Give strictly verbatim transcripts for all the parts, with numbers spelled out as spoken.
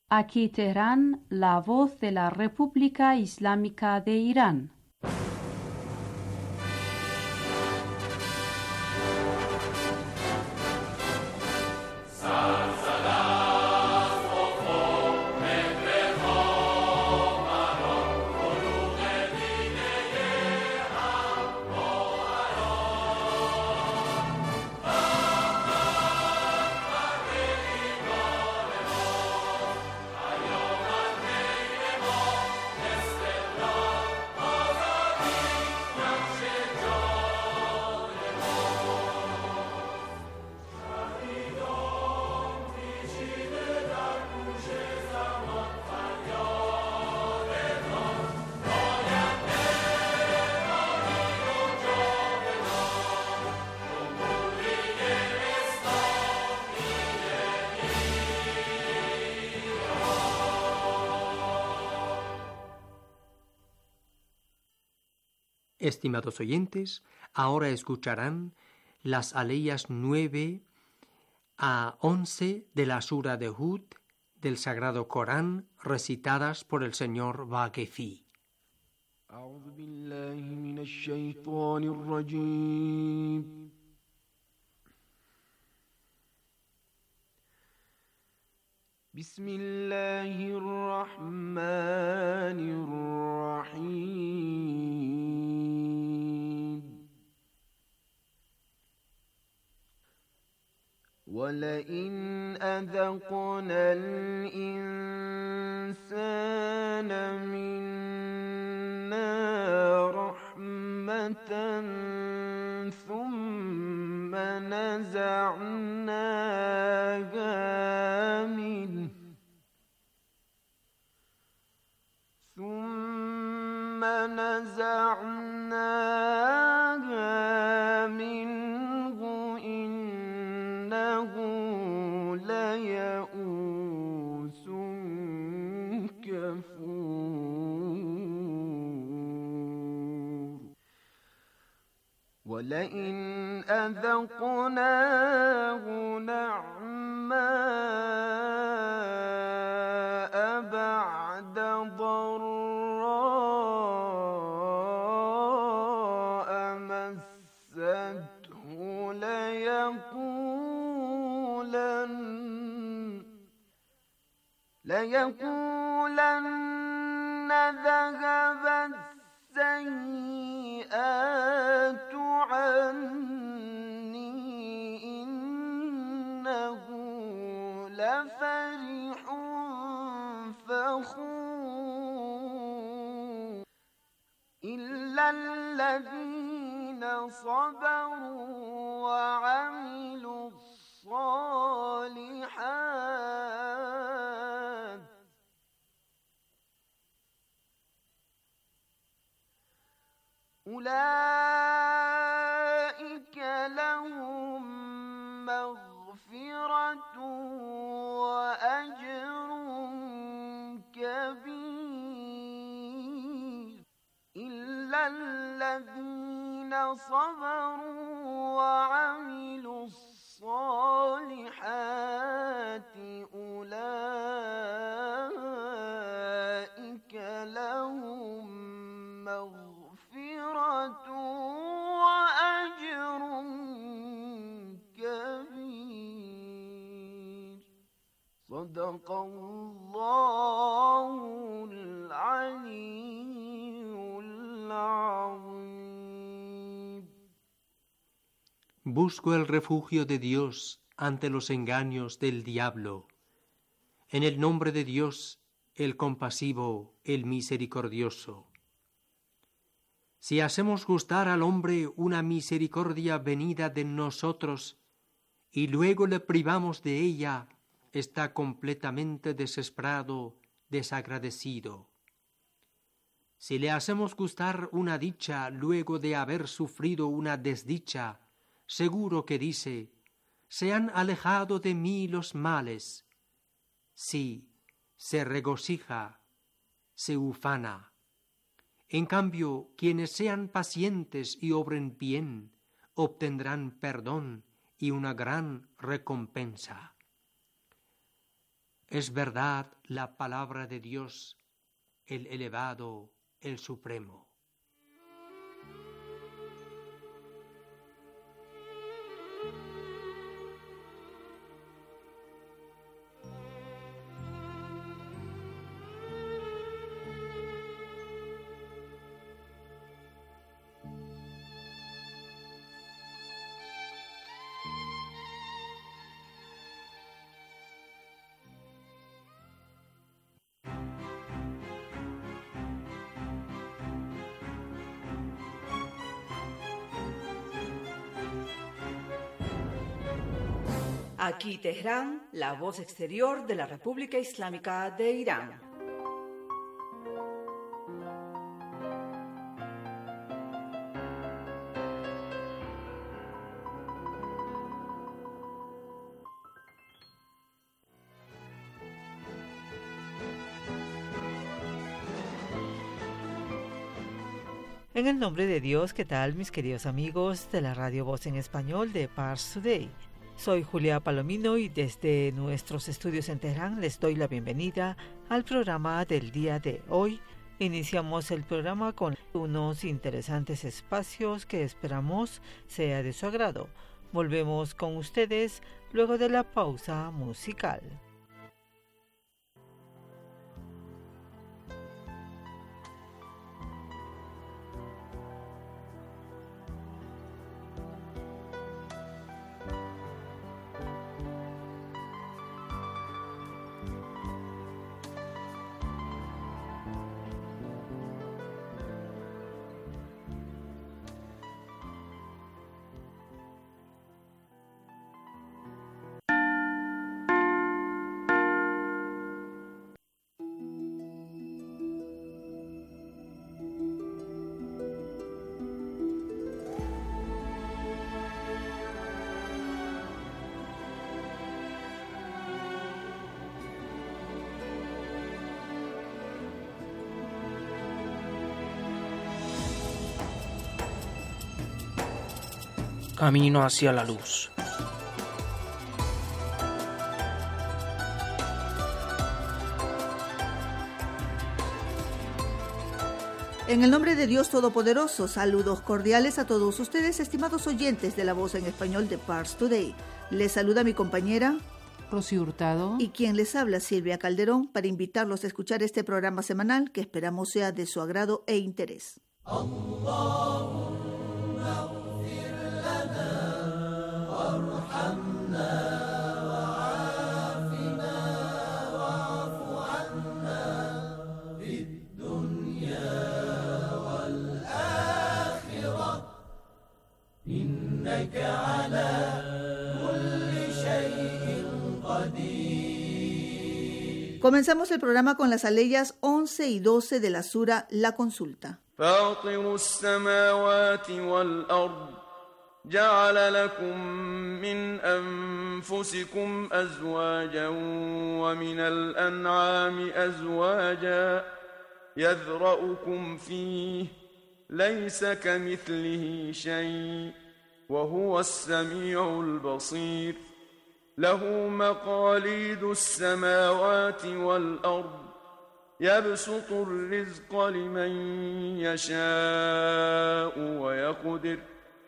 Aquí Teherán, la voz de la República Islámica de Irán. Estimados oyentes, ahora escucharán las aleyas nueve a once de la Sura de Hud del Sagrado Corán, recitadas por el señor Vaquefi. أعوذ بالله من الشيطان الرجيم بسم الله الرحمن الرحيم ولئن أذقنا الإنسان منا رحمة ثم نزعناها منه ثم نزعناها منه إنه ليئوس كفور ولئن أذقناه نعماء بعد ضراء مسته ليقولن ليقولن ذهب السيئات عني إنه لفرح فخور إلا الذين صبروا وعملوا الصالحات أولئك لهم مغفرة وأجر كبير إلا الذين صبروا وعملوا الصالحات أولئك لهم مغفرة وأجر كبير صدق الله العلي العظيم. Busco el refugio de Dios ante los engaños del diablo. En el nombre de Dios, el compasivo, el misericordioso. Si hacemos gustar al hombre una misericordia venida de nosotros y luego le privamos de ella, está completamente desesperado, desagradecido. Si le hacemos gustar una dicha luego de haber sufrido una desdicha, seguro que dice: se han alejado de mí los males. Sí, se regocija, se ufana. En cambio, quienes sean pacientes y obren bien, obtendrán perdón y una gran recompensa. Es verdad la palabra de Dios, el elevado, el supremo. Aquí Teherán, la voz exterior de la República Islámica de Irán. En el nombre de Dios, ¿qué tal mis queridos amigos de la Radio Voz en Español de Pars Today? Soy Julia Palomino y desde nuestros estudios en Teherán les doy la bienvenida al programa del día de hoy. Iniciamos el programa con unos interesantes espacios que esperamos sea de su agrado. Volvemos con ustedes luego de la pausa musical. Camino hacia la luz. En el nombre de Dios Todopoderoso, saludos cordiales a todos ustedes, estimados oyentes de la voz en español de Pars Today. Les saluda mi compañera Rosy Hurtado y quien les habla, Silvia Calderón, para invitarlos a escuchar este programa semanal que esperamos sea de su agrado e interés. Comenzamos el programa con las aleyas once y doce de la sura La Consulta. جعل لكم من أنفسكم أزواجا ومن الأنعام أزواجا يذرأكم فيه ليس كمثله شيء وهو السميع البصير له مقاليد السماوات والأرض يبسط الرزق لمن يشاء ويقدر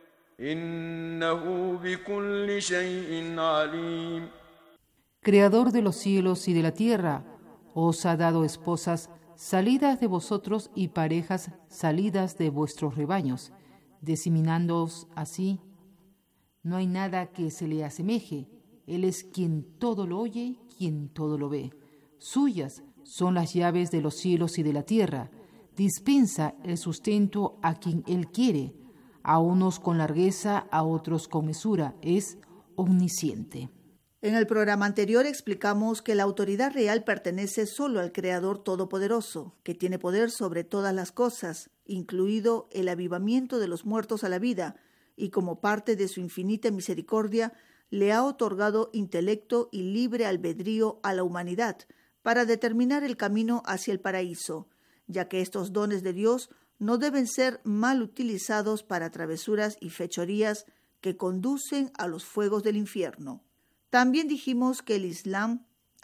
إنه بكل شيء عليم. Creador de los cielos y de la tierra, os ha dado esposas salidas de vosotros y parejas salidas de vuestros rebaños, diseminándoos así. No hay nada que se le asemeje. Él es quien todo lo oye, quien todo lo ve. Suyas son las llaves de los cielos y de la tierra. Dispensa el sustento a quien Él quiere, a unos con largueza, a otros con mesura. Es omnisciente. En el programa anterior explicamos que la autoridad real pertenece solo al Creador Todopoderoso, que tiene poder sobre todas las cosas, incluido el avivamiento de los muertos a la vida, y como parte de su infinita misericordia, le ha otorgado intelecto y libre albedrío a la humanidad para determinar el camino hacia el paraíso, ya que estos dones de Dios no deben ser mal utilizados para travesuras y fechorías que conducen a los fuegos del infierno. También dijimos que el Islam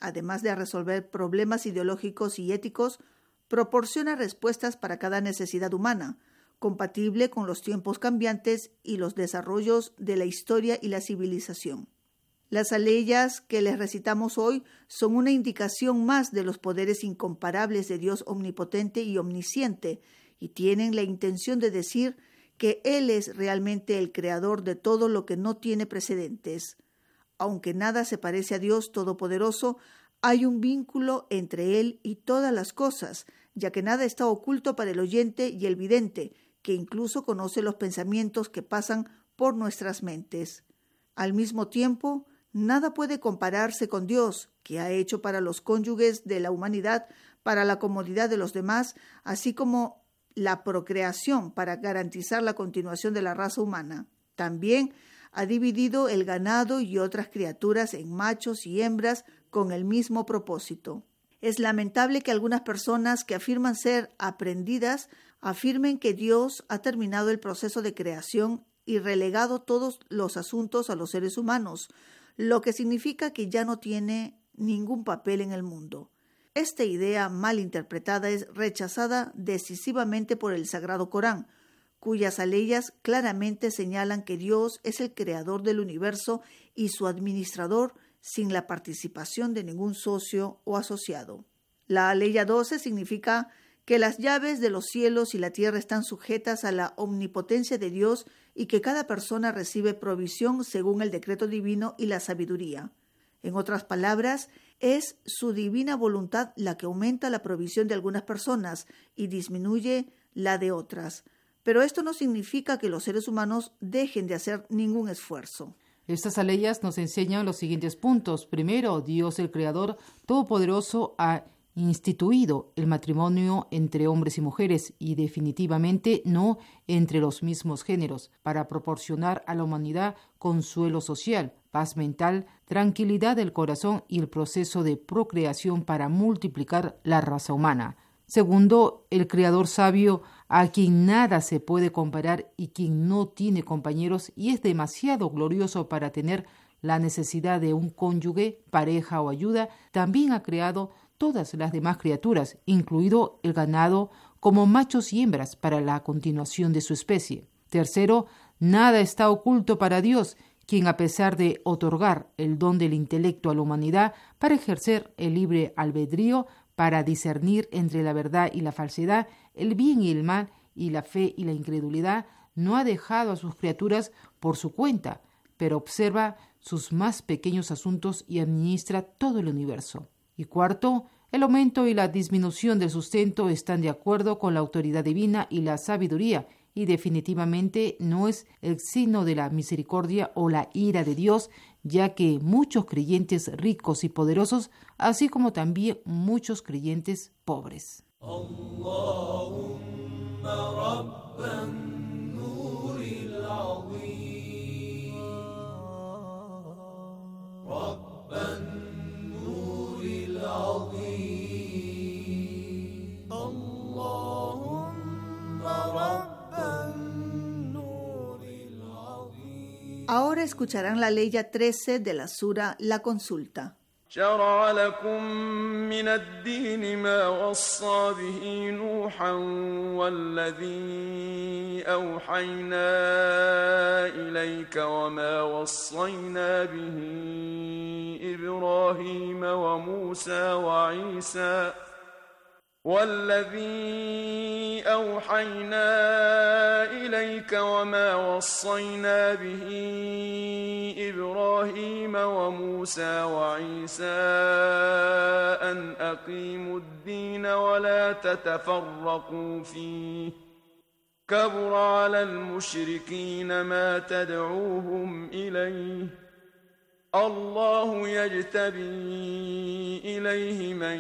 además de resolver problemas ideológicos y éticos, proporciona respuestas para cada necesidad humana, compatible con los tiempos cambiantes y los desarrollos de la historia y la civilización. Las aleyas que les recitamos hoy son una indicación más de los poderes incomparables de Dios omnipotente y omnisciente, y tienen la intención de decir que Él es realmente el creador de todo lo que no tiene precedentes. Aunque nada se parece a Dios Todopoderoso, hay un vínculo entre Él y todas las cosas, ya que nada está oculto para el oyente y el vidente, que incluso conoce los pensamientos que pasan por nuestras mentes. Al mismo tiempo, nada puede compararse con Dios, que ha hecho para los cónyuges de la humanidad, para la comodidad de los demás, así como la procreación para garantizar la continuación de la raza humana. También ha dividido el ganado y otras criaturas en machos y hembras con el mismo propósito. Es lamentable que algunas personas que afirman ser aprendidas afirmen que Dios ha terminado el proceso de creación y relegado todos los asuntos a los seres humanos, lo que significa que ya no tiene ningún papel en el mundo. Esta idea mal interpretada es rechazada decisivamente por el Sagrado Corán, cuyas aleyas claramente señalan que Dios es el creador del universo y su administrador sin la participación de ningún socio o asociado. La aleya doce significa que las llaves de los cielos y la tierra están sujetas a la omnipotencia de Dios y que cada persona recibe provisión según el decreto divino y la sabiduría. En otras palabras, es su divina voluntad la que aumenta la provisión de algunas personas y disminuye la de otras. Pero esto no significa que los seres humanos dejen de hacer ningún esfuerzo. Estas aleyas nos enseñan los siguientes puntos. Primero, Dios el Creador Todopoderoso ha instituido el matrimonio entre hombres y mujeres y definitivamente no entre los mismos géneros, para proporcionar a la humanidad consuelo social, paz mental, tranquilidad del corazón y el proceso de procreación para multiplicar la raza humana. Segundo, el Creador sabio, a quien nada se puede comparar y quien no tiene compañeros y es demasiado glorioso para tener la necesidad de un cónyuge, pareja o ayuda, también ha creado todas las demás criaturas, incluido el ganado, como machos y hembras para la continuación de su especie. Tercero, nada está oculto para Dios, quien a pesar de otorgar el don del intelecto a la humanidad para ejercer el libre albedrío, para discernir entre la verdad y la falsedad, el bien y el mal, y la fe y la incredulidad, no ha dejado a sus criaturas por su cuenta, pero observa sus más pequeños asuntos y administra todo el universo. Y cuarto, el aumento y la disminución del sustento están de acuerdo con la autoridad divina y la sabiduría, y definitivamente no es el signo de la misericordia o la ira de Dios, ya que muchos creyentes ricos y poderosos, así como también muchos creyentes pobres. Ahora escucharán la aleya trece de la sura La Consulta. شرع لكم من الدين ما وصى به نوحا والذي أوحينا إليك وما وصينا به إبراهيم وموسى وعيسى والذي أوحينا إليك وما وصينا به إبراهيم وموسى وعيسى أن أقيموا الدين ولا تتفرقوا فيه كبر على المشركين ما تدعوهم إليه الله يجتبي إليه من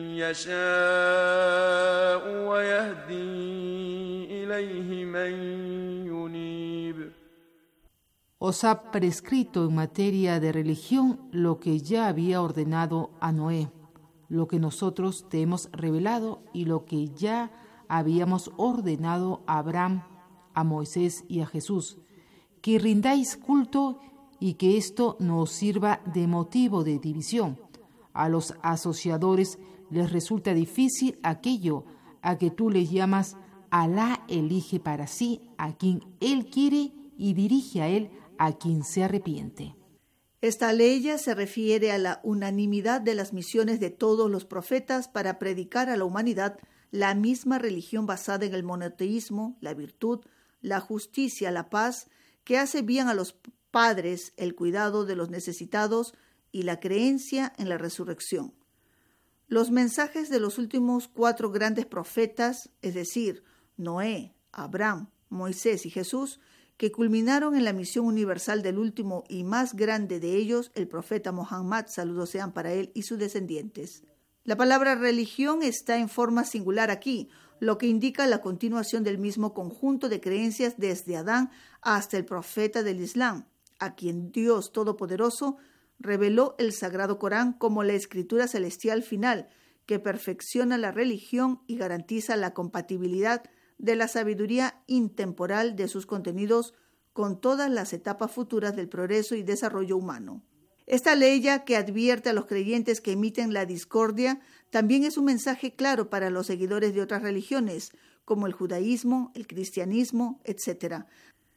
يشاء ويهدي إليه من ينيب. Os ha prescrito en materia de religión lo que ya había ordenado a Noé, lo que nosotros te hemos revelado y lo que ya habíamos ordenado a Abraham, a Moisés y a Jesús, que rindáis culto y que esto no os sirva de motivo de división. A los asociadores les resulta difícil aquello a que tú les llamas Alá elige para sí a quien Él quiere y dirige a Él a quien se arrepiente. Esta aleya se refiere a la unanimidad de las misiones de todos los profetas para predicar a la humanidad la misma religión basada en el monoteísmo, la virtud, la justicia, la paz, que hace bien a los padres, el cuidado de los necesitados y la creencia en la resurrección. Los mensajes de los últimos cuatro grandes profetas, es decir, Noé, Abraham, Moisés y Jesús, que culminaron en la misión universal del último y más grande de ellos, el profeta Muhammad, saludos sean para él y sus descendientes. La palabra religión está en forma singular aquí, lo que indica la continuación del mismo conjunto de creencias desde Adán hasta el profeta del Islam, a quien Dios Todopoderoso reveló el Sagrado Corán como la escritura celestial final, que perfecciona la religión y garantiza la compatibilidad de la sabiduría intemporal de sus contenidos con todas las etapas futuras del progreso y desarrollo humano. Esta ley que advierte a los creyentes que emiten la discordia también es un mensaje claro para los seguidores de otras religiones, como el judaísmo, el cristianismo, etcétera,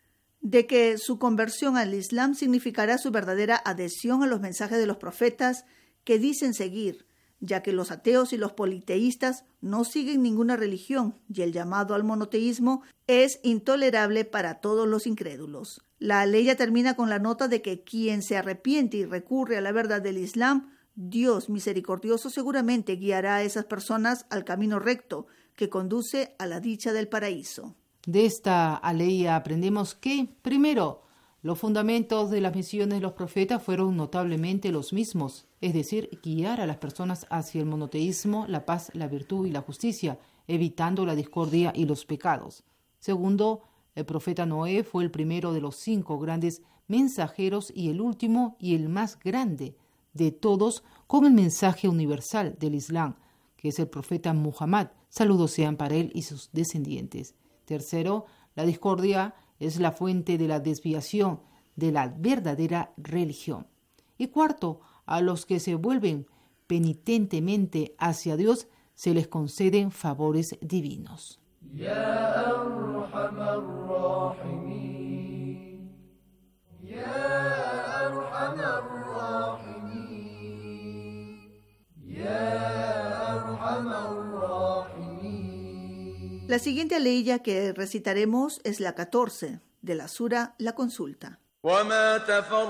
de que su conversión al Islam significará su verdadera adhesión a los mensajes de los profetas que dicen seguir, ya que los ateos y los politeístas no siguen ninguna religión y el llamado al monoteísmo es intolerable para todos los incrédulos. La ley termina con la nota de que quien se arrepiente y recurre a la verdad del Islam, Dios misericordioso seguramente guiará a esas personas al camino recto que conduce a la dicha del paraíso. De esta aleya aprendemos que, primero, los fundamentos de las misiones de los profetas fueron notablemente los mismos, es decir, guiar a las personas hacia el monoteísmo, la paz, la virtud y la justicia, evitando la discordia y los pecados. Segundo, el profeta Noé fue el primero de los cinco grandes mensajeros y el último y el más grande de todos con el mensaje universal del Islam, que es el profeta Muhammad, saludos sean para él y sus descendientes. Tercero, la discordia es la fuente de la desviación de la verdadera religión. Y cuarto, a los que se vuelven penitentemente hacia Dios se les conceden favores divinos. Ya arhamar rahimin, ya arhamar rahimin, ya arhamar rahimin. La siguiente aleya que recitaremos es la catorce de la sura La Consulta. وما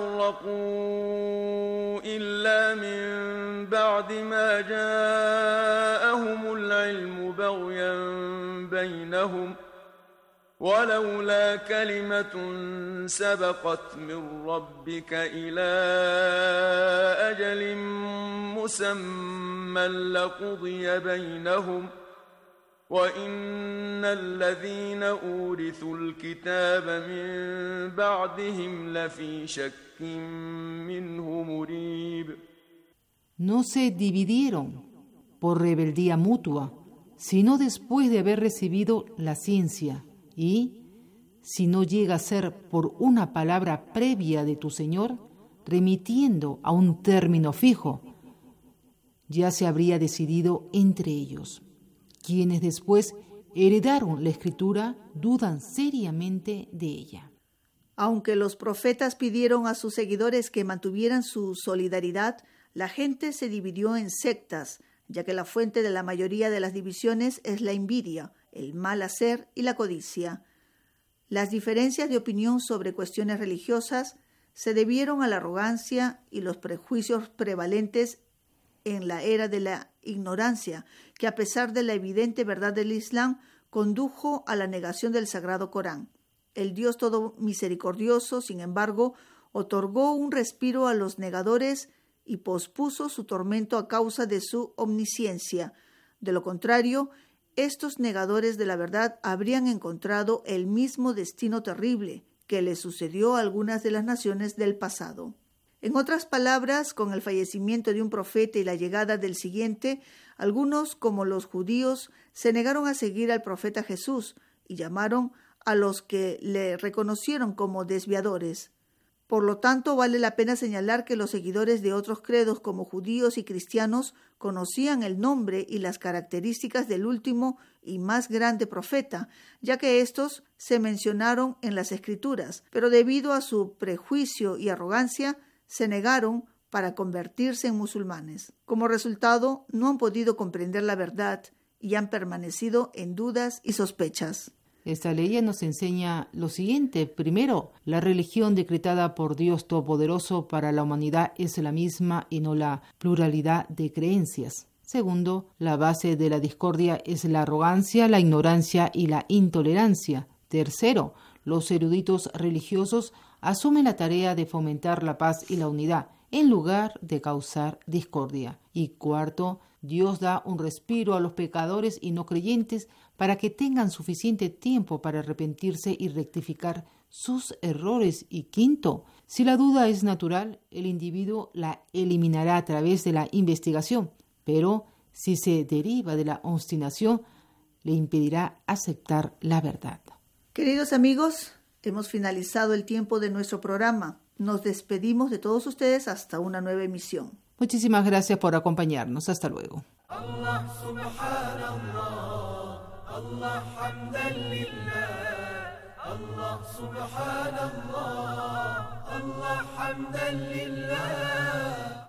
تفرقوا إلا من بعد ما جاءهم العلم بغيا بينهم ولولا كلمة سبقت من ربك إلى أجل مسمى لقضي بينهم وَإِنَّ الَّذِينَ أُورِثُوا الْكِتَابَ مِنْ بَعْدِهِمْ لَفِي شَكٍّ مِّنْهُ مُرِيبٍ. No se dividieron por rebeldía mutua, sino después de haber recibido la ciencia, y, si no llega a ser por una palabra previa de tu Señor, remitiendo a un término fijo, ya se habría decidido entre ellos. Quienes después heredaron la escritura dudan seriamente de ella. Aunque los profetas pidieron a sus seguidores que mantuvieran su solidaridad, la gente se dividió en sectas, ya que la fuente de la mayoría de las divisiones es la envidia, el mal hacer y la codicia. Las diferencias de opinión sobre cuestiones religiosas se debieron a la arrogancia y los prejuicios prevalentes en la era de la ignorancia, que a pesar de la evidente verdad del Islam, condujo a la negación del Sagrado Corán. El Dios todo misericordioso, sin embargo, otorgó un respiro a los negadores y pospuso su tormento a causa de su omnisciencia. De lo contrario, estos negadores de la verdad habrían encontrado el mismo destino terrible que le sucedió a algunas de las naciones del pasado. En otras palabras, con el fallecimiento de un profeta y la llegada del siguiente, algunos, como los judíos, se negaron a seguir al profeta Jesús y llamaron a los que le reconocieron como desviadores. Por lo tanto, vale la pena señalar que los seguidores de otros credos como judíos y cristianos conocían el nombre y las características del último y más grande profeta, ya que estos se mencionaron en las Escrituras, pero debido a su prejuicio y arrogancia, se negaron para convertirse en musulmanes. Como resultado, no han podido comprender la verdad y han permanecido en dudas y sospechas. Esta ley nos enseña lo siguiente. Primero, la religión decretada por Dios Todopoderoso para la humanidad es la misma y no la pluralidad de creencias. Segundo, la base de la discordia es la arrogancia, la ignorancia y la intolerancia. Tercero, los eruditos religiosos asumen la tarea de fomentar la paz y la unidad en lugar de causar discordia. Y cuarto, Dios da un respiro a los pecadores y no creyentes para que tengan suficiente tiempo para arrepentirse y rectificar sus errores. Y quinto, si la duda es natural, el individuo la eliminará a través de la investigación, pero si se deriva de la obstinación, le impedirá aceptar la verdad. Queridos amigos, hemos finalizado el tiempo de nuestro programa. Nos despedimos de todos ustedes hasta una nueva emisión. Muchísimas gracias por acompañarnos. Hasta luego. Allah subhanallah, Allah hamdan lillah, Allah subhanallah, Allah hamdan lillah.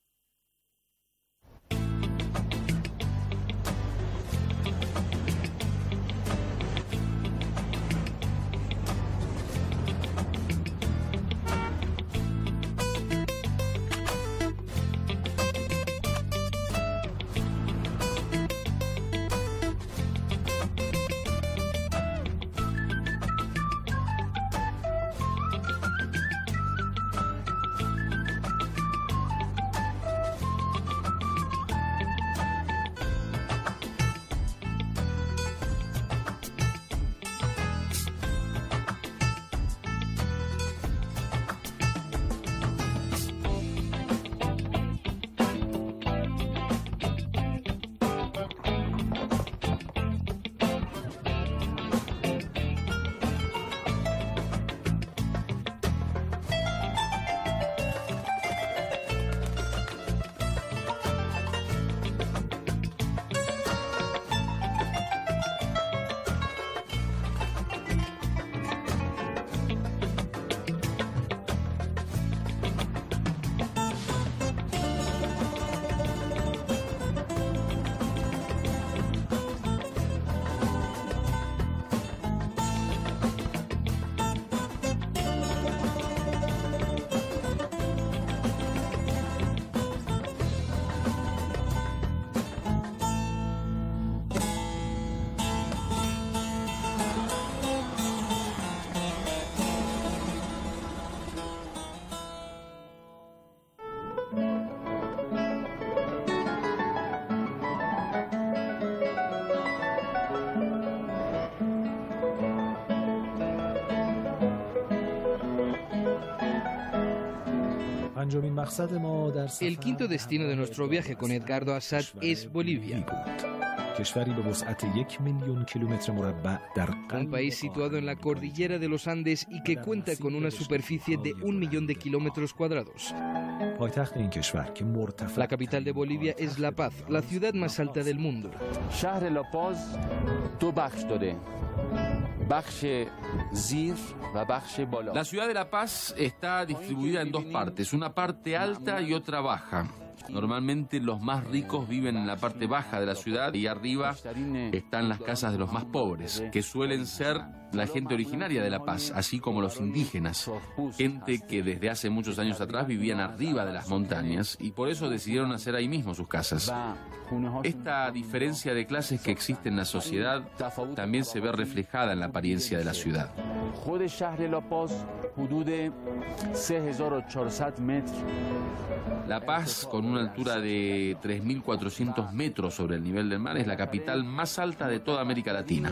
El quinto destino de nuestro viaje con Edgardo Assad es Bolivia, un país situado en la cordillera de los Andes y que cuenta con una superficie de un millón de kilómetros cuadrados. La capital de Bolivia es La Paz, la ciudad más alta del mundo. La ciudad de La Paz está distribuida en dos partes, una parte alta y otra baja. Normalmente los más ricos viven en la parte baja de la ciudad y arriba están las casas de los más pobres, que suelen ser la gente originaria de La Paz, así como los indígenas, gente que desde hace muchos años atrás vivían arriba de las montañas y por eso decidieron hacer ahí mismo sus casas. Esta diferencia de clases que existe en la sociedad también se ve reflejada en la apariencia de la ciudad. La Paz, con una altura de tres mil cuatrocientos metros sobre el nivel del mar, es la capital más alta de toda América Latina.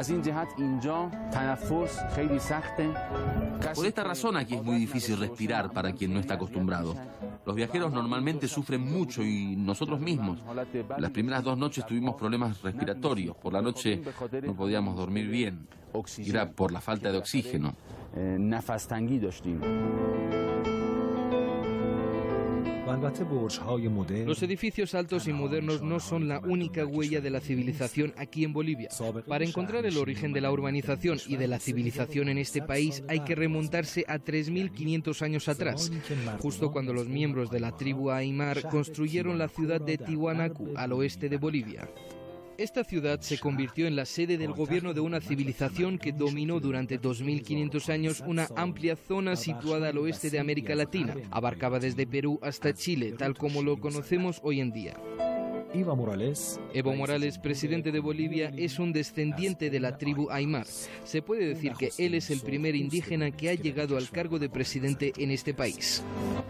Por esta razón aquí es muy difícil respirar para quien no está acostumbrado. Los viajeros normalmente sufren mucho y nosotros mismos. Las primeras dos noches tuvimos problemas respiratorios. Por la noche no podíamos dormir bien. Era por la falta de oxígeno. Los edificios altos y modernos no son la única huella de la civilización aquí en Bolivia. Para encontrar el origen de la urbanización y de la civilización en este país hay que remontarse a tres mil quinientos años atrás, justo cuando los miembros de la tribu Aymar construyeron la ciudad de Tiwanaku, al oeste de Bolivia. Esta ciudad se convirtió en la sede del gobierno de una civilización que dominó durante dos mil quinientos años una amplia zona situada al oeste de América Latina. Abarcaba desde Perú hasta Chile, tal como lo conocemos hoy en día. Evo Morales, Evo Morales, presidente de Bolivia, es un descendiente de la tribu Aymar. Se puede decir que él es el primer indígena que ha llegado al cargo de presidente en este país.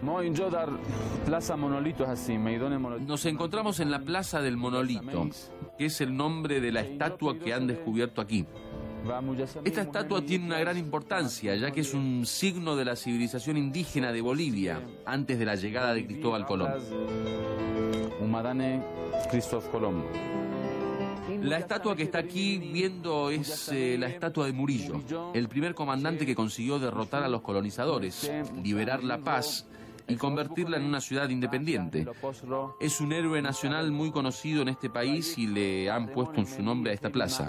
Nos encontramos en la Plaza del Monolito, que es el nombre de la estatua que han descubierto aquí. Esta estatua tiene una gran importancia, ya que es un signo de la civilización indígena de Bolivia, antes de la llegada de Cristóbal Colón. La estatua que está aquí viendo es eh, la estatua de Murillo, el primer comandante que consiguió derrotar a los colonizadores, liberar La Paz y convertirla en una ciudad independiente. Es un héroe nacional muy conocido en este país y le han puesto en su nombre a esta plaza.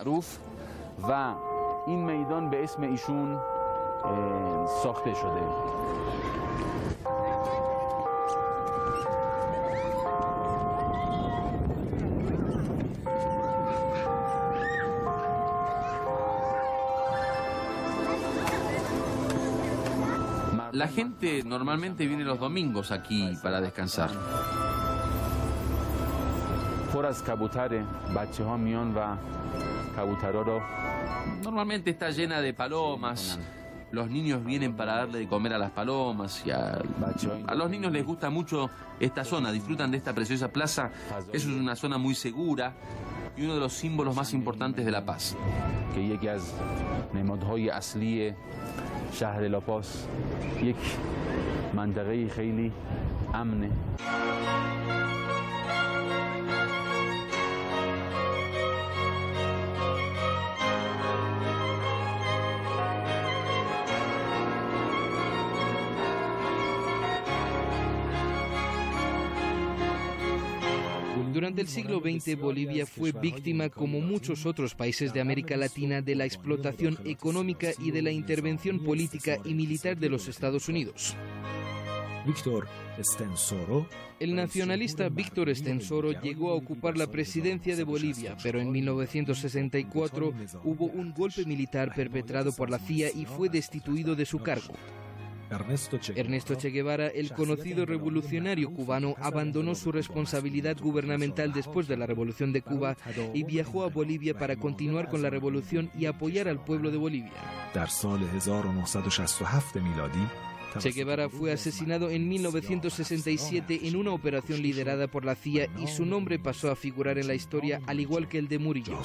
La gente normalmente viene los domingos aquí para descansar. Normalmente está llena de palomas. Los niños vienen para darle de comer a las palomas y a, a los niños les gusta mucho esta zona, disfrutan de esta preciosa plaza. Es una zona muy segura y uno de los símbolos más importantes de La Paz. شهر لاپاس یک منطقه خیلی امنه. Durante el siglo veinte, Bolivia fue víctima, como muchos otros países de América Latina, de la explotación económica y de la intervención política y militar de los Estados Unidos. El nacionalista Víctor Estensoro llegó a ocupar la presidencia de Bolivia, pero en mil novecientos sesenta y cuatro hubo un golpe militar perpetrado por la C I A y fue destituido de su cargo. Ernesto Che Guevara, el conocido revolucionario cubano, abandonó su responsabilidad gubernamental después de la Revolución de Cuba y viajó a Bolivia para continuar con la revolución y apoyar al pueblo de Bolivia. Che Guevara fue asesinado en mil novecientos sesenta y siete en una operación liderada por la C I A y su nombre pasó a figurar en la historia, al igual que el de Murillo.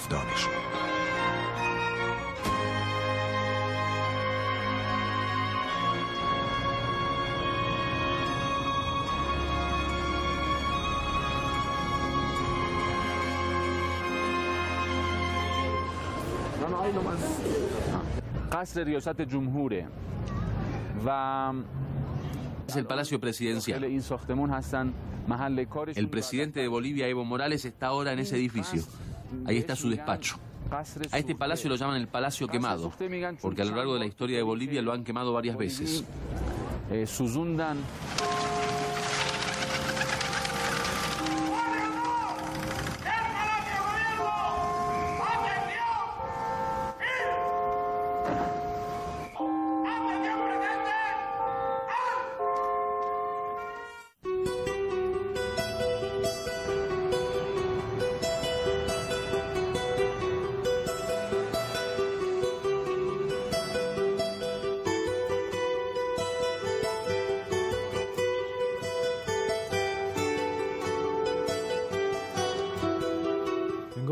Es el Palacio Presidencial. El presidente de Bolivia, Evo Morales, está ahora en ese edificio. Ahí está su despacho. A este palacio lo llaman el Palacio Quemado, porque a lo largo de la historia de Bolivia lo han quemado varias veces.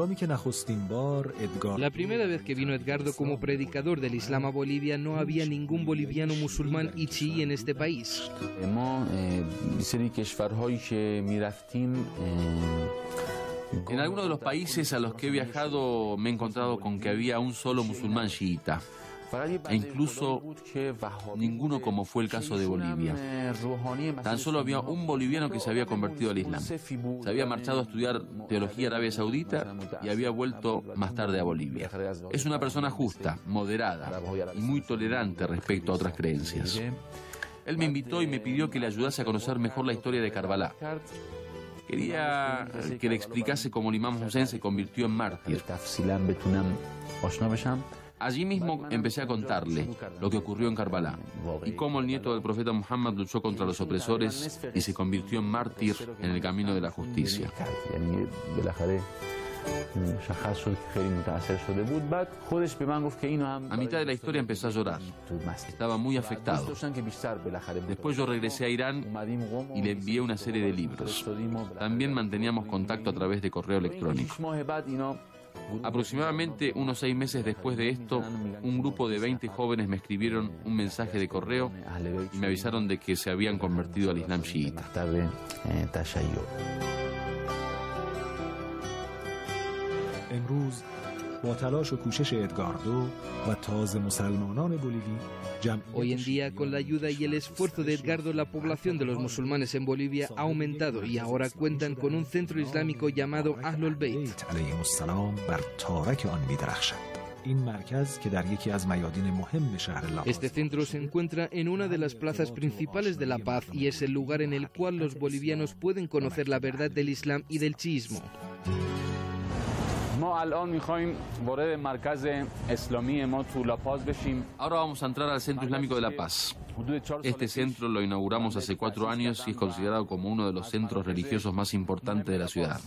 La primera vez que vino Edgardo como predicador del Islam a Bolivia, no había ningún boliviano musulmán y chií en este país. En algunos de los países a los que he viajado me he encontrado con que había un solo musulmán chiita, e incluso ninguno, como fue el caso de Bolivia. Tan solo había un boliviano que se había convertido al Islam. Se había marchado a estudiar teología en Arabia Saudita y había vuelto más tarde a Bolivia. Es una persona justa, moderada y muy tolerante respecto a otras creencias. Él me invitó y me pidió que le ayudase a conocer mejor la historia de Karbala. Quería que le explicase cómo el imam Hussein se convirtió en mártir. Allí mismo empecé a contarle lo que ocurrió en Karbala y cómo el nieto del profeta Muhammad luchó contra los opresores y se convirtió en mártir en el camino de la justicia. A mitad de la historia empezó a llorar. Estaba muy afectado. Después yo regresé a Irán y le envié una serie de libros. También manteníamos contacto a través de correo electrónico. Aproximadamente unos seis meses después de esto, un grupo de veinte jóvenes me escribieron un mensaje de correo y me avisaron de que se habían convertido al Islam chiita. Hoy en día, con la ayuda y el esfuerzo de Edgardo, la población de los musulmanes en Bolivia ha aumentado y ahora cuentan con un centro islámico llamado Ahlul Bayt. Este centro se encuentra en una de las plazas principales de La Paz y es el lugar en el cual los bolivianos pueden conocer la verdad del Islam y del chiismo. Ahora vamos a entrar al Centro Islámico de La Paz. Este centro lo inauguramos hace cuatro años y es considerado como uno de los centros religiosos más importantes de la ciudad.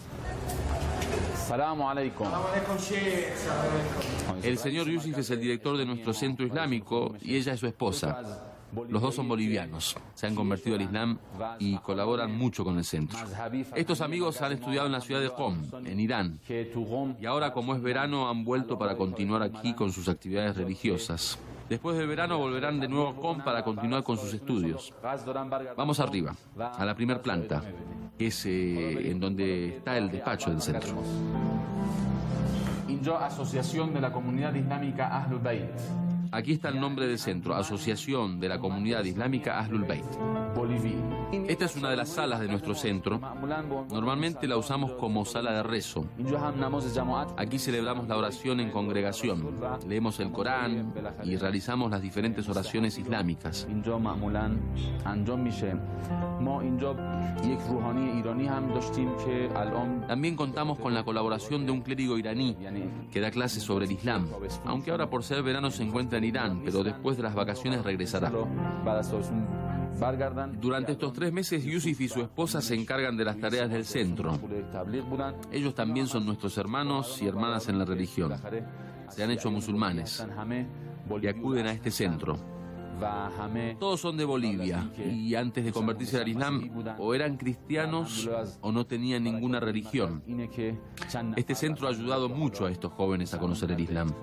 El señor Yusuf es el director de nuestro centro islámico y ella es su esposa. Los dos son bolivianos, se han convertido al Islam y colaboran mucho con el centro. Estos amigos han estudiado en la ciudad de Qom, en Irán, y ahora, como es verano, han vuelto para continuar aquí con sus actividades religiosas. Después del verano volverán de nuevo a Qom para continuar con sus estudios. Vamos arriba, a la primera planta, que es eh, en donde está el despacho del centro. Asociación de la Comunidad Islámica Ahlul Bayt. Aquí está el nombre del centro, Asociación de la Comunidad Islámica Ahlul Bayt. Esta es una de las salas de nuestro centro. Normalmente la usamos como sala de rezo. Aquí celebramos la oración en congregación. Leemos el Corán y realizamos las diferentes oraciones islámicas. También contamos con la colaboración de un clérigo iraní que da clases sobre el Islam, aunque ahora por ser verano se encuentra en Irán, pero después de las vacaciones regresará. Durante estos tres meses, Yusuf y su esposa se encargan de las tareas del centro. Ellos también son nuestros hermanos y hermanas en la religión. Se han hecho musulmanes y acuden a este centro. Todos son de Bolivia y antes de convertirse al Islam o eran cristianos o no tenían ninguna religión. Este centro ha ayudado mucho a estos jóvenes a conocer el Islam.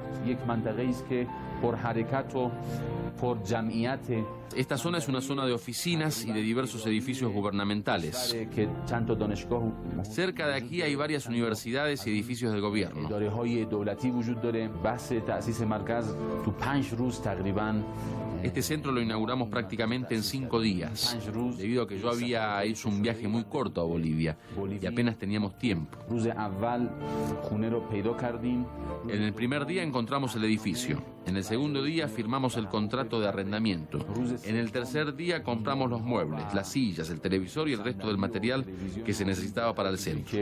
Esta zona es una zona de oficinas y de diversos edificios gubernamentales. Cerca de aquí hay varias universidades y edificios del gobierno. Este centro lo inauguramos prácticamente en cinco días, debido a que yo había hecho un viaje muy corto a Bolivia y apenas teníamos tiempo. En el primer día encontramos el edificio. En el segundo día firmamos el contrato de arrendamiento. En el tercer día compramos los muebles, las sillas, el televisor y el resto del material que se necesitaba para el centro.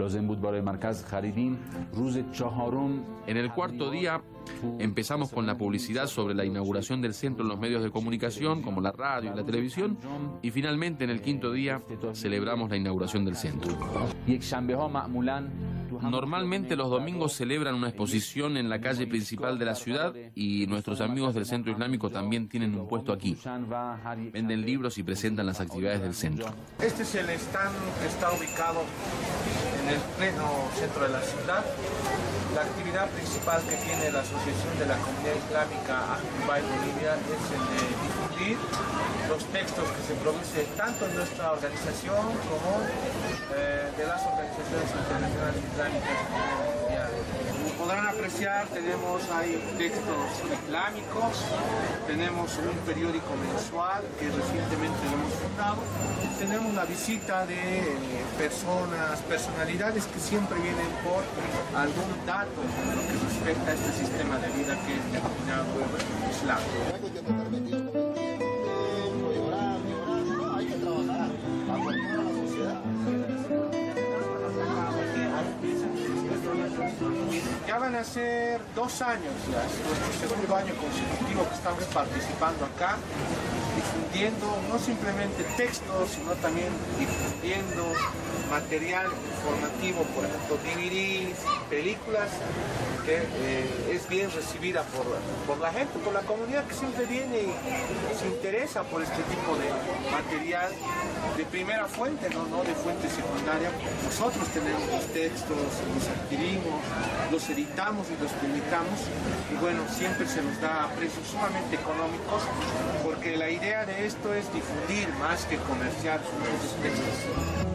En el cuarto día empezamos con la publicidad sobre la inauguración del centro en los medios de comunicación, como la radio y la televisión, y finalmente en el quinto día celebramos la inauguración del centro. Normalmente los domingos celebran una exposición en la calle principal de la ciudad y nuestros amigos del Centro Islámico también tienen un puesto aquí. Venden libros y presentan las actividades del centro. Este es el stand que está ubicado en el pleno centro de la ciudad. La actividad principal que tiene la Asociación de la Comunidad Islámica Dubai Bolivia es el de difundir los textos que se producen tanto en nuestra organización como eh, de las organizaciones internacionales islámicas a nivel mundial. Como podrán apreciar, tenemos ahí textos islámicos, tenemos un periódico mensual que recientemente lo hemos fundado, tenemos la visita de eh, personas, personalidades que siempre vienen por algún dato en lo que respecta a este sistema de vida que es denominado Islam. Ya van a ser dos años, ya es nuestro segundo año consecutivo que estamos participando acá, difundiendo no simplemente textos, sino también difundiendo material informativo, por ejemplo, D V Ds, películas, que eh, es bien recibida por, por la gente, por la comunidad que siempre viene y se interesa por este tipo de material de primera fuente, no, no de fuente secundaria. Nosotros tenemos los textos, los adquirimos, los editamos y los publicamos, y bueno, siempre se nos da a precios sumamente económicos, porque la idea de esto es difundir más que comerciar sus textos.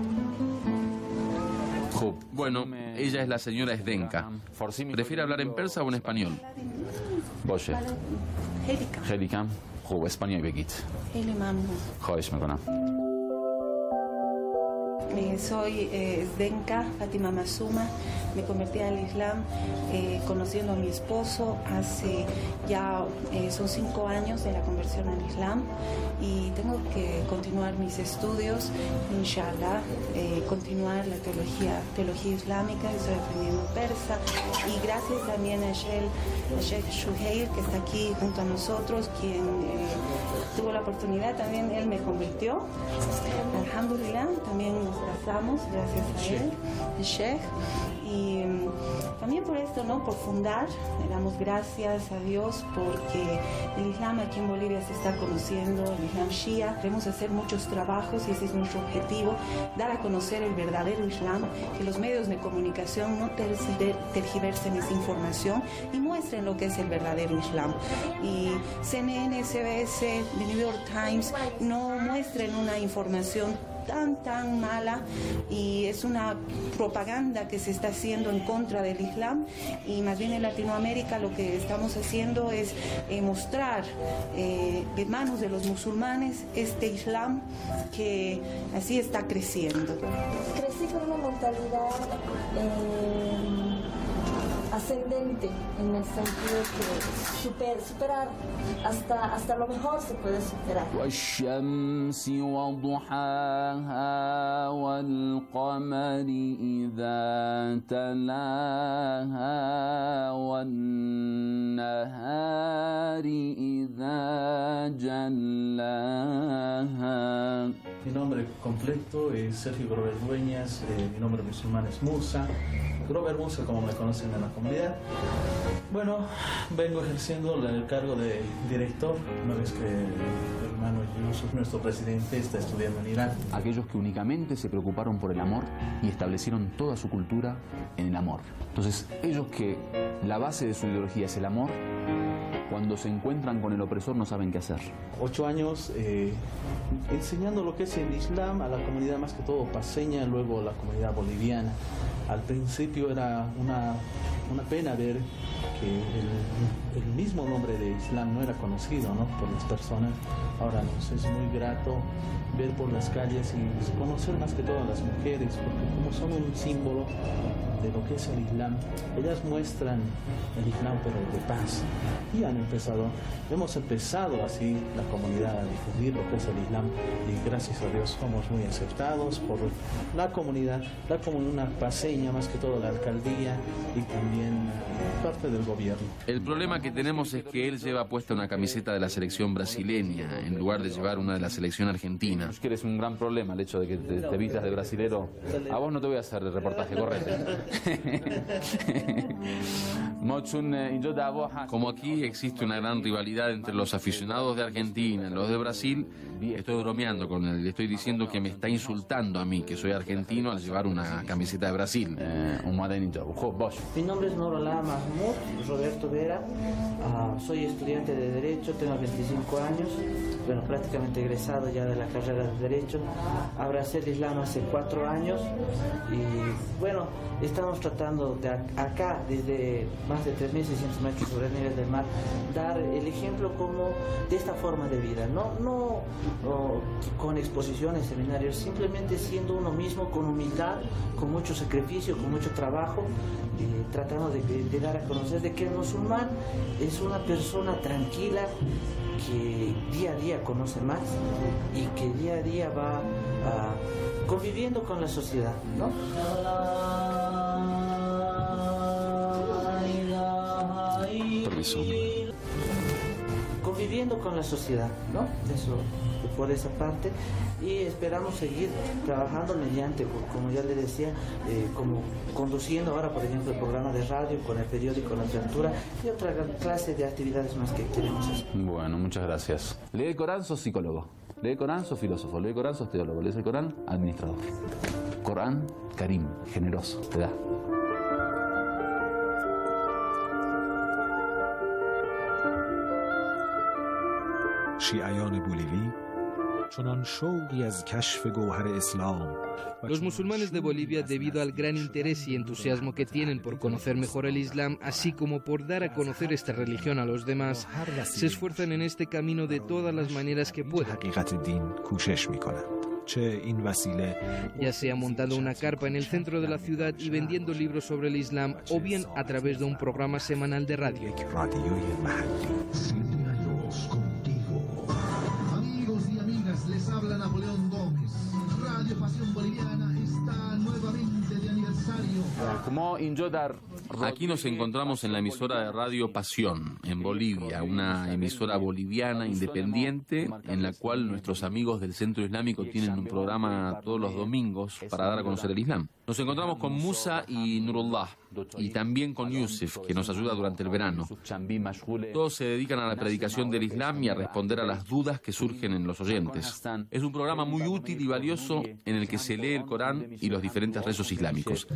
Bueno, ella es la señora Zdenka. ¿Prefiere hablar en persa o en español? باشه. خیلی کم. خوب اسپانیایی بگید. خیلی ممنون. خواهش میکنم. Eh, soy eh, Zdenka Fatima Masuma. Me convertí al Islam eh, conociendo a mi esposo hace ya eh, son cinco años de la conversión al Islam, y tengo que continuar mis estudios, inshallah, eh, continuar la teología, teología islámica. Estoy aprendiendo persa, y gracias también a Sheikh Shuhair, que está aquí junto a nosotros, quien eh, tuvo la oportunidad, también él me convirtió. Alhamdulillah, también nos casamos gracias a él, el Sheikh. Y um, también por esto, ¿no? Por fundar, le damos gracias a Dios porque el Islam aquí en Bolivia se está conociendo, el Islam Shia. Queremos hacer muchos trabajos y ese es nuestro objetivo, dar a conocer el verdadero Islam, que los medios de comunicación no tergiversen esa información y muestren lo que es el verdadero Islam. Y C N N, C B S, The New York Times no muestren una información tan tan mala, y es una propaganda que se está haciendo en contra del Islam, y más bien en Latinoamérica lo que estamos haciendo es eh, mostrar eh, de manos de los musulmanes este Islam que así está creciendo. Crecí con una mentalidad eh, ascendente, en el sentido que super, superar hasta, hasta lo mejor se puede superar. والشمس وضحاها والقمر إذا تلاها والنهار إذا جلاها. Mi nombre completo es Sergio Grover Dueñas, eh, mi nombre musulmán es Musa, Grover Musa como me conocen en la comunidad. Bueno, vengo ejerciendo el cargo de director, una vez que el hermano Yusuf, nuestro presidente, está estudiando en Irán. Aquellos que únicamente se preocuparon por el amor y establecieron toda su cultura en el amor. Entonces, ellos que la base de su ideología es el amor, cuando se encuentran con el opresor no saben qué hacer. Ocho años eh, enseñando lo que es el Islam a la comunidad más que todo paseña, luego a la comunidad boliviana. Al principio era una, una pena ver que el, el mismo nombre de Islam no era conocido, ¿no?, por las personas. Ahora nos es muy grato ver por las calles y conocer más que todo a las mujeres, porque como son un símbolo de lo que es el Islam, ellas muestran el Islam pero de paz, y han empezado, hemos empezado así la comunidad a difundir lo que es el Islam, y gracias a Dios somos muy aceptados por la comunidad, la comunidad paseña, más que todo la alcaldía y también parte del gobierno. El problema que que tenemos es que él lleva puesta una camiseta de la selección brasileña en lugar de llevar una de la selección argentina. Es que eres un gran problema el hecho de que te, te vistas de brasilero. A vos no te voy a hacer el reportaje, correte. Como aquí existe una gran rivalidad entre los aficionados de Argentina y los de Brasil, estoy bromeando con él. Le estoy diciendo que me está insultando a mí, que soy argentino, al llevar una camiseta de Brasil. Eh, Mi nombre es Norolá Mahmoud Roberto Vera. Uh, soy estudiante de Derecho, tengo veinticinco años. Bueno, prácticamente egresado ya de la carrera de Derecho. Abracé el Islam hace cuatro años y bueno, estamos tratando de acá, desde más de tres mil seiscientos metros sobre el nivel del mar, dar el ejemplo como de esta forma de vida, no, no oh, con exposiciones, seminarios, simplemente siendo uno mismo, con humildad, con mucho sacrificio, con mucho trabajo, eh, tratando de, de dar a conocer de que el musulmán es una persona tranquila, que día a día conoce más y que día a día va uh, conviviendo con la sociedad, ¿no? Permiso. Conviviendo con la sociedad, ¿no? Eso por esa parte, y esperamos seguir trabajando mediante, como ya le decía, eh, como conduciendo ahora, por ejemplo, el programa de radio con el periódico La Apertura y otra clase de actividades más que queremos hacer. Bueno, muchas gracias. Lee el Corán, sos psicólogo. Lee el Corán, sos filósofo. Lee el Corán, sos teólogo. Lee el Corán, administrador. Corán, Karim, generoso, te da. شیعیان بولیوی چنان شوقی از کشف گوهر اسلام. Los musulmanes de Bolivia, debido al gran interés y entusiasmo que tienen por conocer mejor el Islam, así como por dar a conocer esta religión a los demás, se esfuerzan en este camino de todas las maneras que puedan. Ya sea montando una carpa en el centro de la ciudad y vendiendo libros sobre el Islam, o bien a través de un programa semanal de radio. Les habla Napoleón Gómez. Radio Pasión Boliviana está nuevamente de aniversario. Aquí nos encontramos en la emisora de radio Pasión, en Bolivia, una emisora boliviana independiente en la cual nuestros amigos del Centro Islámico tienen un programa todos los domingos para dar a conocer el Islam. Nos encontramos con Musa y Nurullah, y también con Yusuf, que nos ayuda durante el verano. Todos se dedican a la predicación del Islam y a responder a las dudas que surgen en los oyentes. Es un programa muy útil y valioso en el que se lee el Corán y los diferentes rezos islámicos.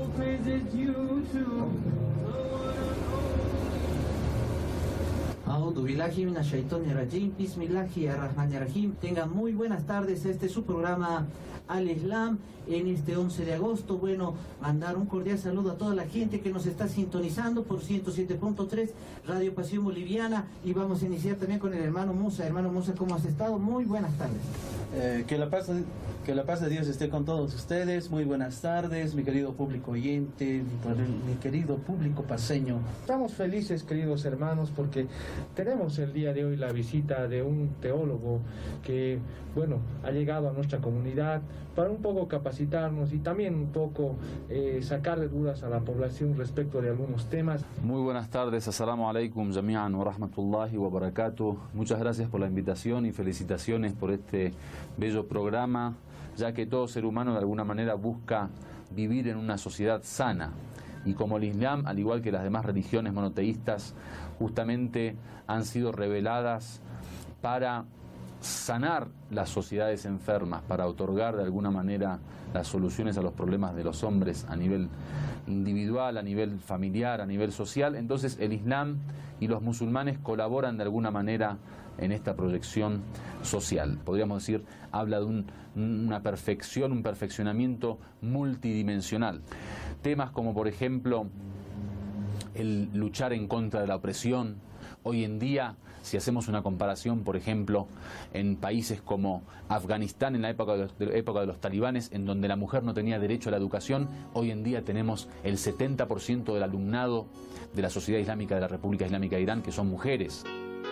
Tengan muy buenas tardes. Este es su programa Al Islam en este once de agosto. Bueno, mandar un cordial saludo a toda la gente que nos está sintonizando por ciento siete punto tres Radio Pasión Boliviana, y vamos a iniciar también con el hermano Musa. Hermano Musa, ¿cómo has estado? Muy buenas tardes. Eh, que la paz que la paz de Dios esté con todos ustedes. Muy buenas tardes, mi querido público oyente, mi, mi querido público paseño. Estamos felices, queridos hermanos, porque tenemos el día de hoy la visita de un teólogo que, bueno, ha llegado a nuestra comunidad para un poco capacitarnos y también un poco eh, sacarle dudas a la población respecto de algunos temas. Muy buenas tardes, assalamu alaikum jami'an wa rahmatullahi wa barakatuh. Muchas gracias por la invitación y felicitaciones por este bello programa, ya que todo ser humano de alguna manera busca vivir en una sociedad sana. Y como el Islam, al igual que las demás religiones monoteístas, justamente han sido reveladas para sanar las sociedades enfermas, para otorgar de alguna manera las soluciones a los problemas de los hombres a nivel individual, a nivel familiar, a nivel social. Entonces el Islam y los musulmanes colaboran de alguna manera en esta proyección social. Podríamos decir, habla de un, una perfección, un perfeccionamiento multidimensional. Temas como, por ejemplo, el luchar en contra de la opresión. Hoy en día, si hacemos una comparación, por ejemplo, en países como Afganistán, en la época de, los, de, la época de los talibanes, en donde la mujer no tenía derecho a la educación, hoy en día tenemos el setenta por ciento del alumnado de la Sociedad Islámica de la República Islámica de Irán, que son mujeres.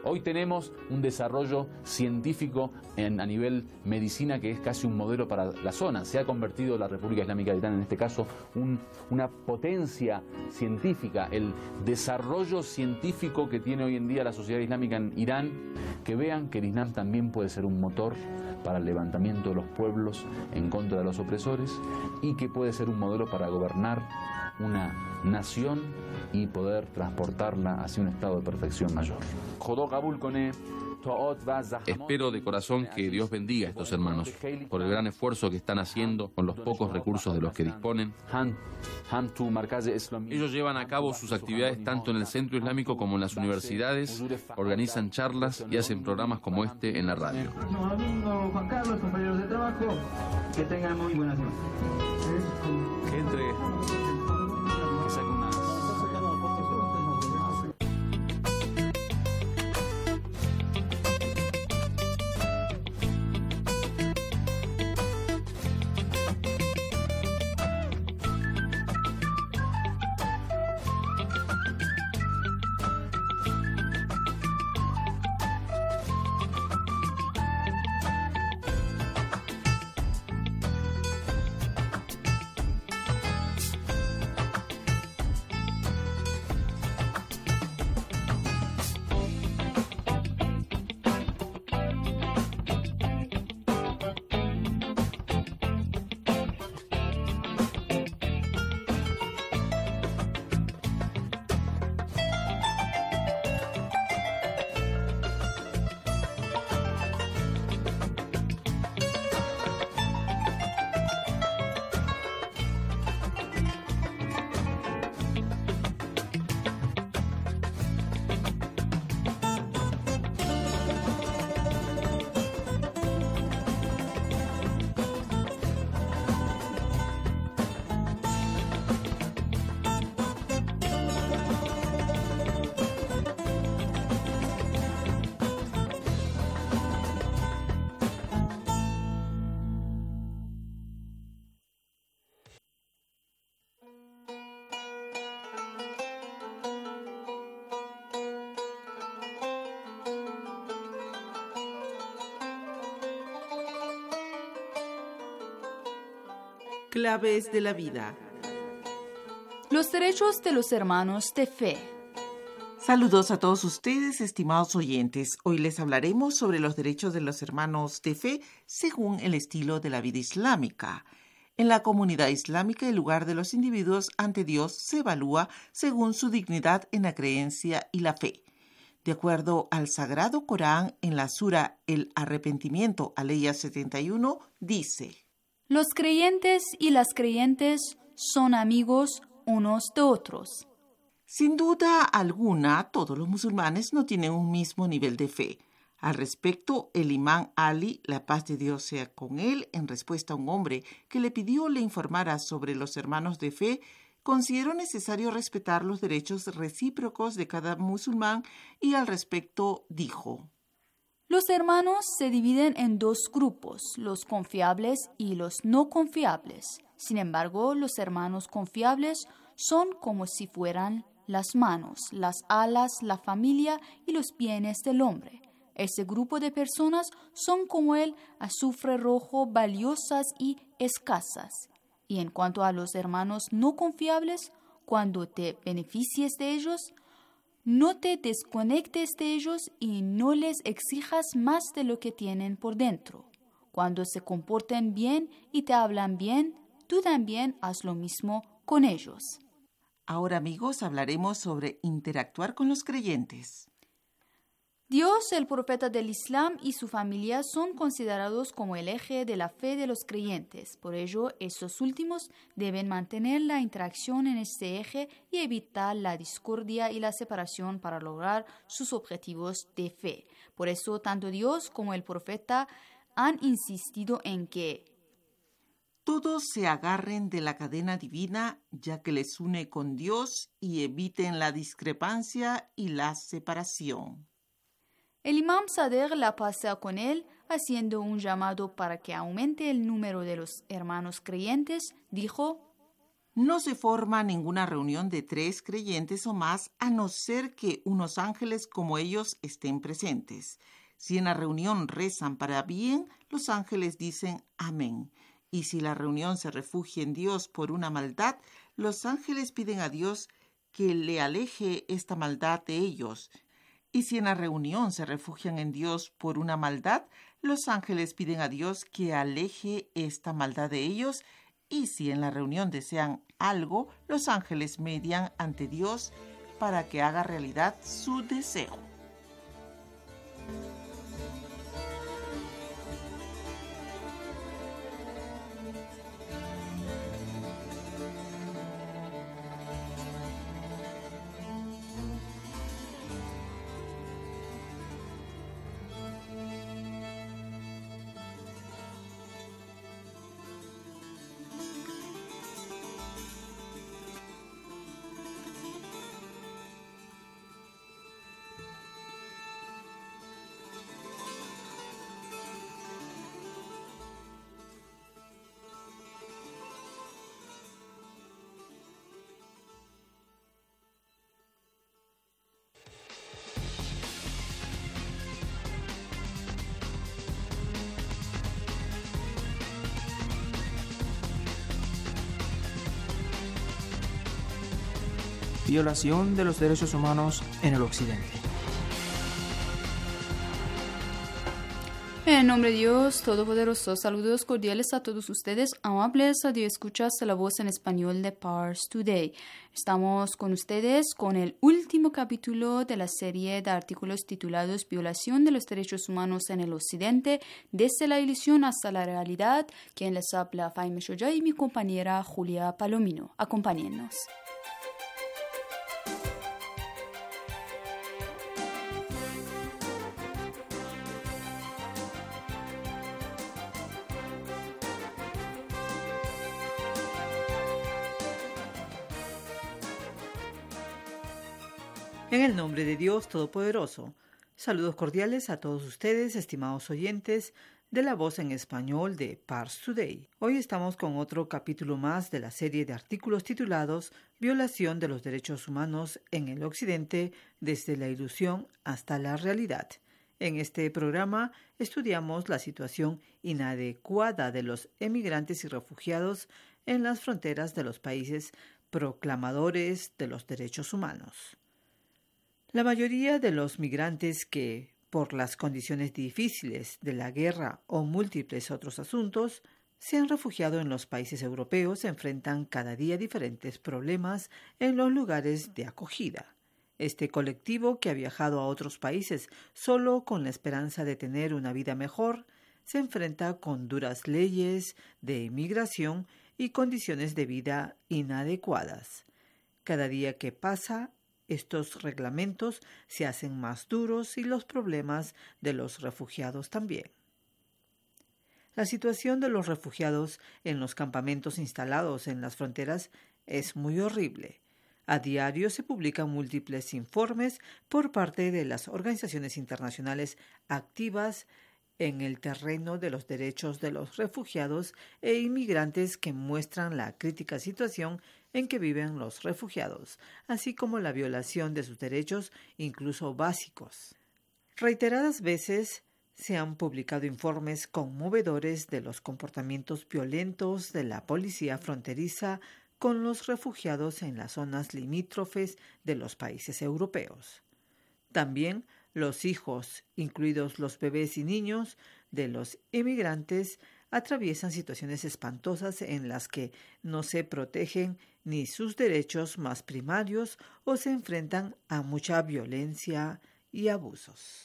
Hoy tenemos un desarrollo científico en, a nivel medicina que es casi un modelo para la zona. Se ha convertido la República Islámica de Irán, en este caso, un, una potencia científica. El desarrollo científico que tiene hoy en día la sociedad islámica en Irán, que vean que el Islam también puede ser un motor para el levantamiento de los pueblos en contra de los opresores y que puede ser un modelo para gobernar una nación y poder transportarla hacia un estado de perfección mayor. Espero de corazón que Dios bendiga a estos hermanos por el gran esfuerzo que están haciendo con los pocos recursos de los que disponen. Ellos llevan a cabo sus actividades tanto en el Centro Islámico como en las universidades, organizan charlas y hacen programas como este en la radio. Próximo domingo, Juan Carlos, compañeros de trabajo, que tengan muy buenas noches. Que entre... que saque unas... Claves de la vida. Los derechos de los hermanos de fe. Saludos a todos ustedes, estimados oyentes. Hoy les hablaremos sobre los derechos de los hermanos de fe según el estilo de la vida islámica. En la comunidad islámica, el lugar de los individuos ante Dios se evalúa según su dignidad en la creencia y la fe. De acuerdo al Sagrado Corán, en la sura El Arrepentimiento, aleya setenta y uno, dice: Los creyentes y las creyentes son amigos unos de otros. Sin duda alguna, todos los musulmanes no tienen un mismo nivel de fe. Al respecto, el imán Ali, la paz de Dios sea con él, en respuesta a un hombre que le pidió le informara sobre los hermanos de fe, consideró necesario respetar los derechos recíprocos de cada musulmán y al respecto dijo: Los hermanos se dividen en dos grupos, los confiables y los no confiables. Sin embargo, los hermanos confiables son como si fueran las manos, las alas, la familia y los bienes del hombre. Ese grupo de personas son como el azufre rojo, valiosas y escasas. Y en cuanto a los hermanos no confiables, cuando te beneficies de ellos, no te desconectes de ellos y no les exijas más de lo que tienen por dentro. Cuando se comporten bien y te hablan bien, tú también haz lo mismo con ellos. Ahora, amigos, hablaremos sobre interactuar con los creyentes. Dios, el profeta del Islam y su familia son considerados como el eje de la fe de los creyentes. Por ello, estos últimos deben mantener la interacción en este eje y evitar la discordia y la separación para lograr sus objetivos de fe. Por eso, tanto Dios como el profeta han insistido en que todos se agarren de la cadena divina, ya que les une con Dios, y eviten la discrepancia y la separación. El imam Sadr, la paz sea con él, haciendo un llamado para que aumente el número de los hermanos creyentes, dijo: No se forma ninguna reunión de tres creyentes o más a no ser que unos ángeles como ellos estén presentes. Si en la reunión rezan para bien, los ángeles dicen amén. Y si la reunión se refugia en Dios por una maldad, los ángeles piden a Dios que le aleje esta maldad de ellos. Y si en la reunión se refugian en Dios por una maldad, los ángeles piden a Dios que aleje esta maldad de ellos. Y si en la reunión desean algo, los ángeles median ante Dios para que haga realidad su deseo. Violación de los derechos humanos en el Occidente. En nombre de Dios Todopoderoso, saludos cordiales a todos ustedes, amables radioescuchas de la voz en español de Pars Today. Estamos con ustedes con el último capítulo de la serie de artículos titulados Violación de los derechos humanos en el Occidente, desde la ilusión hasta la realidad. Quien les habla, Faime Shoya, y mi compañera Julia Palomino. Acompáñennos. En el nombre de Dios Todopoderoso, saludos cordiales a todos ustedes, estimados oyentes de la voz en español de Pars Today. Hoy estamos con otro capítulo más de la serie de artículos titulados Violación de los derechos humanos en el Occidente, desde la ilusión hasta la realidad. En este programa estudiamos la situación inadecuada de los emigrantes y refugiados en las fronteras de los países proclamadores de los derechos humanos. La mayoría de los migrantes que, por las condiciones difíciles de la guerra o múltiples otros asuntos, se han refugiado en los países europeos enfrentan cada día diferentes problemas en los lugares de acogida. Este colectivo, que ha viajado a otros países solo con la esperanza de tener una vida mejor, se enfrenta con duras leyes de inmigración y condiciones de vida inadecuadas. Cada día que pasa, estos reglamentos se hacen más duros y los problemas de los refugiados también. La situación de los refugiados en los campamentos instalados en las fronteras es muy horrible. A diario se publican múltiples informes por parte de las organizaciones internacionales activas en el terreno de los derechos de los refugiados e inmigrantes que muestran la crítica situación en que viven los refugiados, así como la violación de sus derechos, incluso básicos. Reiteradas veces se han publicado informes conmovedores de los comportamientos violentos de la policía fronteriza con los refugiados en las zonas limítrofes de los países europeos. También los hijos, incluidos los bebés y niños, de los inmigrantes atraviesan situaciones espantosas en las que no se protegen ni sus derechos más primarios o se enfrentan a mucha violencia y abusos.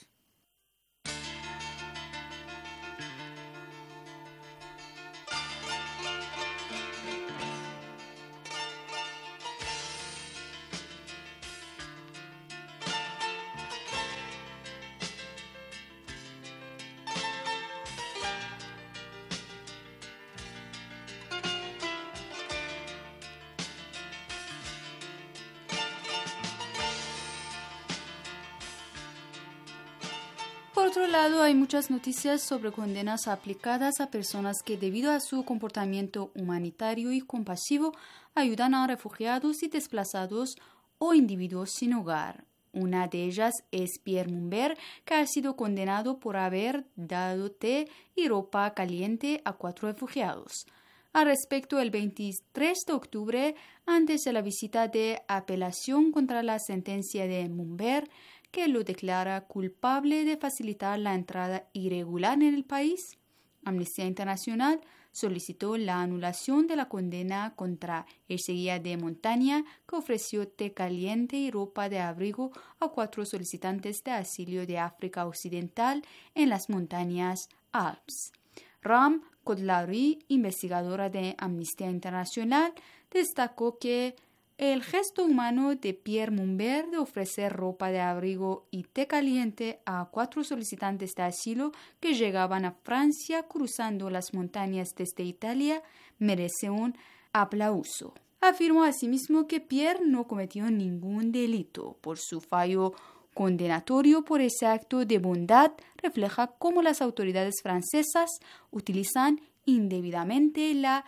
Por otro lado, hay muchas noticias sobre condenas aplicadas a personas que, debido a su comportamiento humanitario y compasivo, ayudan a refugiados y desplazados o individuos sin hogar. Una de ellas es Pierre Mumbert, que ha sido condenado por haber dado té y ropa caliente a cuatro refugiados. Al respecto, el veintitrés de octubre, antes de la visita de apelación contra la sentencia de Mumbert, que lo declara culpable de facilitar la entrada irregular en el país, Amnistía Internacional solicitó la anulación de la condena contra el seguía de montaña que ofreció té caliente y ropa de abrigo a cuatro solicitantes de asilo de África Occidental en las montañas Alpes. Ram Kotlaoui, investigadora de Amnistía Internacional, destacó que el gesto humano de Pierre Mumbert de ofrecer ropa de abrigo y té caliente a cuatro solicitantes de asilo que llegaban a Francia cruzando las montañas desde Italia merece un aplauso. Afirmó asimismo que Pierre no cometió ningún delito. Por su fallo condenatorio por ese acto de bondad refleja cómo las autoridades francesas utilizan indebidamente la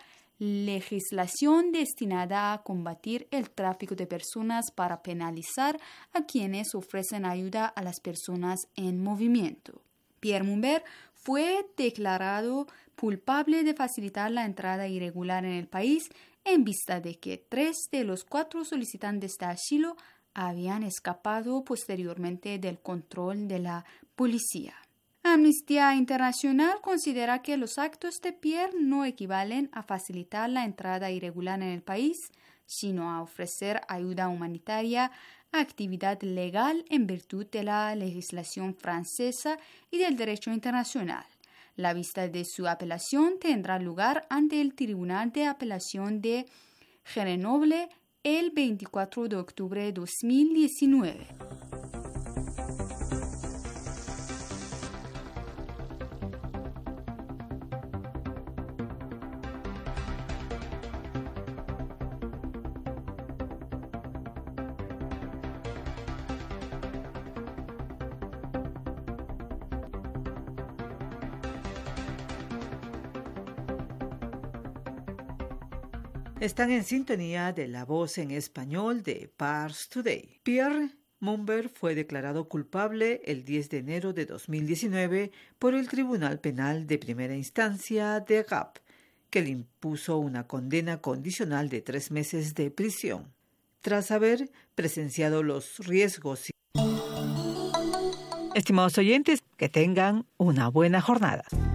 legislación destinada a combatir el tráfico de personas para penalizar a quienes ofrecen ayuda a las personas en movimiento. Pierre Mumbert fue declarado culpable de facilitar la entrada irregular en el país en vista de que tres de los cuatro solicitantes de asilo habían escapado posteriormente del control de la policía. Amnistía Internacional considera que los actos de Pierre no equivalen a facilitar la entrada irregular en el país, sino a ofrecer ayuda humanitaria, actividad legal en virtud de la legislación francesa y del derecho internacional. La vista de su apelación tendrá lugar ante el Tribunal de Apelación de Grenoble el veinticuatro de octubre de dos mil diecinueve. Están en sintonía de La Voz en Español de Pars Today. Pierre Mumbert fue declarado culpable el diez de enero de dos mil diecinueve por el Tribunal Penal de Primera Instancia de Gap, que le impuso una condena condicional de tres meses de prisión, tras haber presenciado los riesgos. Estimados oyentes, que tengan una buena jornada.